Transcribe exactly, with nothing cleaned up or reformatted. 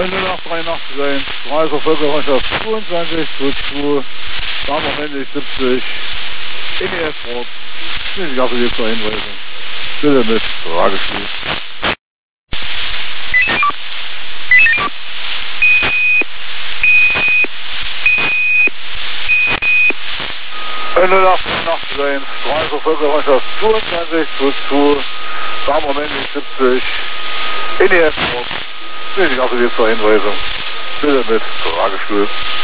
null acht drei acht sein, Dreiser Völkermannschaft zweiundzwanzig, zwei zwei, Moment siebzig, in die F-Fahrt, nicht gratuliert zur Hinweisung, bitte mit Tragespiel. null acht drei acht sein, Dreiser Völkermannschaft zweiundzwanzig, zwei zwei, Moment siebzig, in die F-Fahrt, nicht gratuliert zur Hinweisung, bitte mit Tragespiel.